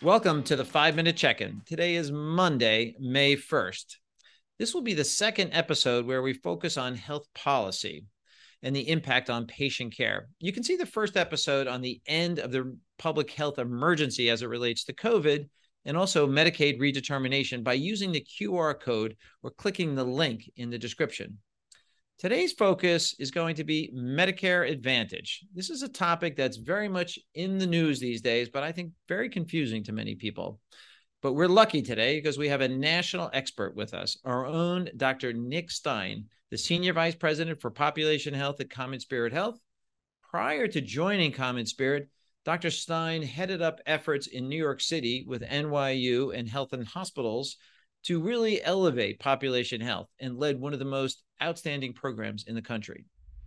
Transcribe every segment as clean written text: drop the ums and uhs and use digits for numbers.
Welcome to the 5-Minute Check-In. Today is Monday, May 1st. This will be the second episode where we focus on health policy and the impact on patient care. You can see the first episode on the end of the public health emergency as it relates to COVID and also Medicaid redetermination by using the QR code or clicking the link in the description. Today's focus is going to be Medicare Advantage. This is a topic that's very much in the news these days, but I think very confusing to many people. But we're lucky today because we have a national expert with us, our own Dr. Nick Stein, the Senior Vice President for Population Health at CommonSpirit Health. Prior to joining CommonSpirit, Dr. Stein headed up efforts in New York City with NYU and Health and Hospitals to really elevate population health and led one of the most outstanding programs in the country.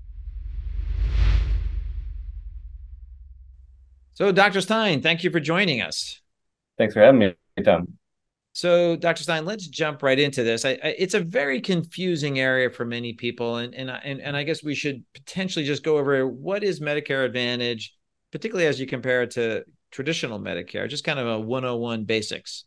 So, Dr. Stein, thank you for joining us. Thanks for having me, Tom. So, Dr. Stein, let's jump right into this. It's a very confusing area for many people, and I guess we should potentially just go over what is Medicare Advantage, particularly as you compare it to traditional Medicare, just kind of a 101 basics.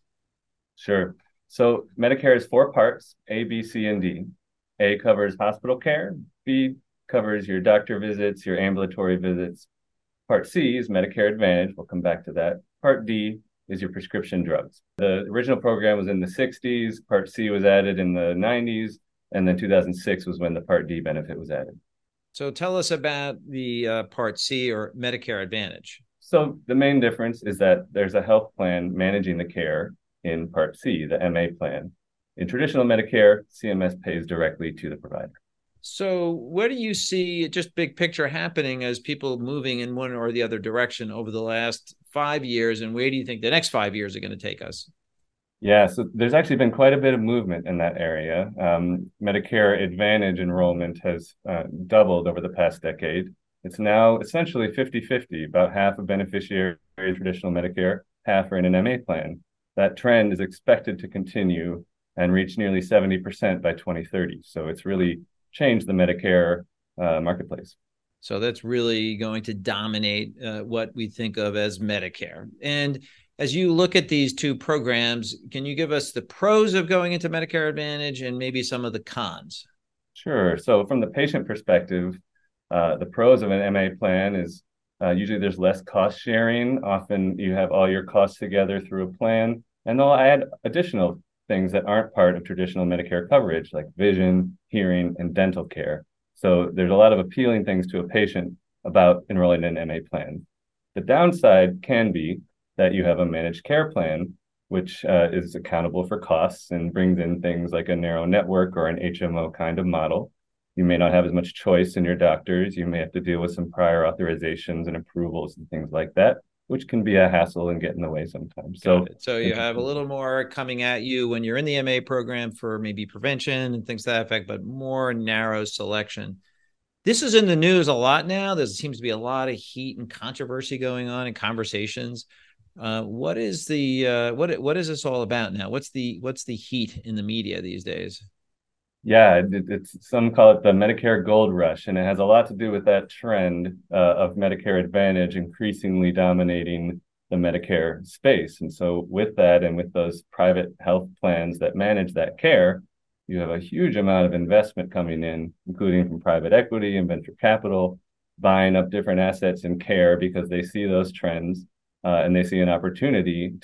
Sure. So Medicare is 4 parts, A, B, C, and D. A covers hospital care. B covers your doctor visits, your ambulatory visits. Part C is Medicare Advantage. We'll come back to that. Part D is your prescription drugs. The original program was in the 60s. Part C was added in the 90s. And then 2006 was when the Part D benefit was added. So tell us about the Part C or Medicare Advantage. So the main difference is that there's a health plan managing the care in Part C, the MA plan. In traditional Medicare, CMS pays directly to the provider. So where do you see, just big picture, happening as people moving in one or the other direction over the last 5 years, and where do you think the next 5 years are going to take us? Yeah, so there's actually been quite a bit of movement in that area. Medicare Advantage enrollment has doubled over the past decade. It's now essentially 50-50, about half of beneficiaries in traditional Medicare, half are in an MA plan. That trend is expected to continue and reach nearly 70% by 2030. So it's really changed the Medicare marketplace. So that's really going to dominate what we think of as Medicare. And as you look at these two programs, can you give us the pros of going into Medicare Advantage and maybe some of the cons? Sure. So from the patient perspective, the pros of an MA plan is usually there's less cost sharing. Often you have all your costs together through a plan, and they'll add additional things that aren't part of traditional Medicare coverage, like vision, hearing, and dental care. So there's a lot of appealing things to a patient about enrolling in an MA plan. The downside can be that you have a managed care plan, which is accountable for costs and brings in things like a narrow network or an HMO kind of model. You may not have as much choice in your doctors. You may have to deal with some prior authorizations and approvals and things like that, which can be a hassle and get in the way sometimes. So you have a little more coming at you when you're in the MA program for maybe prevention and things to that effect, but more narrow selection. This is in the news a lot now. There seems to be a lot of heat and controversy going on in conversations. What is what is this all about now? What's the heat in the media these days? Yeah, it's some call it the Medicare gold rush, and it has a lot to do with that trend of Medicare Advantage increasingly dominating the Medicare space. And so with that and with those private health plans that manage that care, you have a huge amount of investment coming in, including from private equity and venture capital, buying up different assets in care because they see those trends and they see an opportunity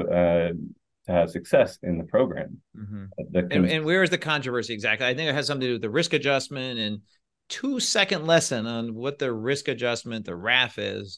to have success in the program. Mm-hmm. And where is the controversy exactly? I think it has something to do with the risk adjustment and 2-second lesson on what the risk adjustment, the RAF is,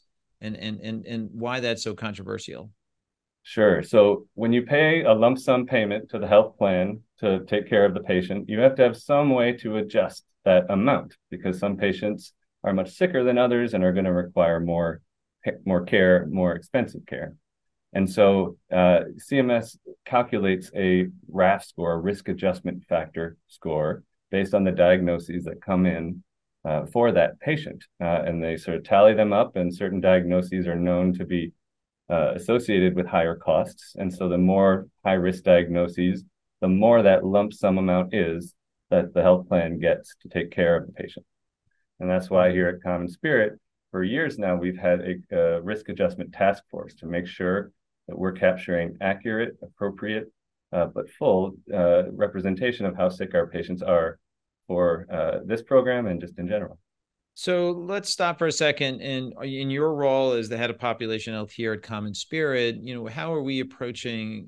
and why that's so controversial. Sure. So when you pay a lump sum payment to the health plan to take care of the patient, you have to have some way to adjust that amount because some patients are much sicker than others and are going to require more care, more expensive care. And so CMS calculates a RAF score, risk adjustment factor score, based on the diagnoses that come in for that patient. And they sort of tally them up, and certain diagnoses are known to be associated with higher costs. And so the more high risk diagnoses, the more that lump sum amount is that the health plan gets to take care of the patient. And that's why here at CommonSpirit, for years now, we've had a risk adjustment task force to make sure that we're capturing accurate, appropriate, but full representation of how sick our patients are for this program and just in general. So let's stop for a second. And in your role as the head of population health here at CommonSpirit, how are we approaching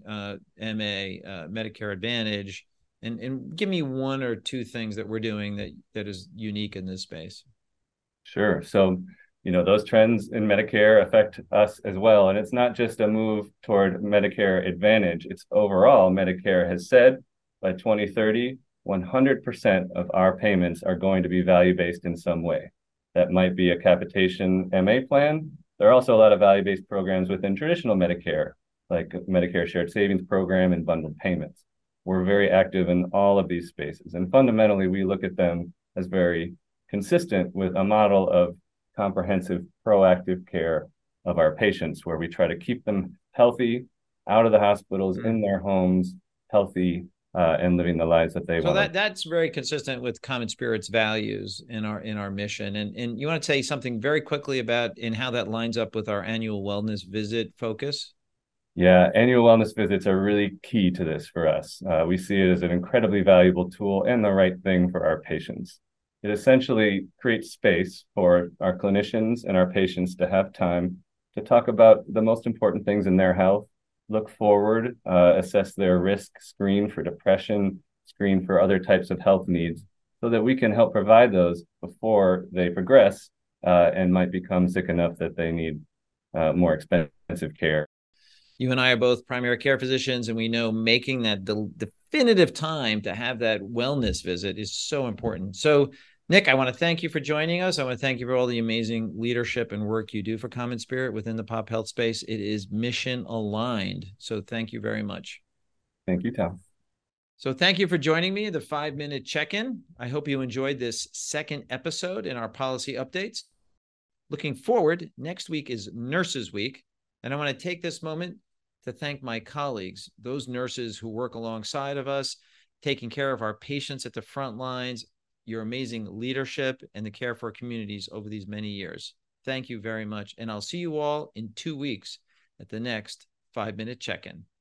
MA, Medicare Advantage? And give me one or two things that we're doing that is unique in this space. Sure. So, those trends in Medicare affect us as well. And it's not just a move toward Medicare Advantage. It's overall, Medicare has said by 2030, 100% of our payments are going to be value-based in some way. That might be a capitation MA plan. There are also a lot of value-based programs within traditional Medicare, like Medicare Shared Savings Program and bundled payments. We're very active in all of these spaces. And fundamentally, we look at them as very consistent with a model of comprehensive, proactive care of our patients, where we try to keep them healthy, out of the hospitals, in their homes, healthy, and living the lives that they want. So that's very consistent with CommonSpirit's values in our mission. And you want to say something very quickly about in how that lines up with our annual wellness visit focus? Yeah, annual wellness visits are really key to this for us. We see it as an incredibly valuable tool and the right thing for our patients. It essentially creates space for our clinicians and our patients to have time to talk about the most important things in their health, look forward, assess their risk, screen for depression, screen for other types of health needs, so that we can help provide those before they progress and might become sick enough that they need more expensive care. You and I are both primary care physicians, and we know making that definitive time to have that wellness visit is so important. So, Nick, I want to thank you for joining us. I want to thank you for all the amazing leadership and work you do for CommonSpirit within the pop health space. It is mission aligned. So thank you very much. Thank you, Tom. So thank you for joining me, the 5-minute check-in. I hope you enjoyed this second episode in our policy updates. Looking forward, next week is Nurses Week, and I want to take this moment to thank my colleagues, those nurses who work alongside of us, taking care of our patients at the front lines, your amazing leadership, and the care for our communities over these many years. Thank you very much. And I'll see you all in 2 weeks at the next 5-minute check-in.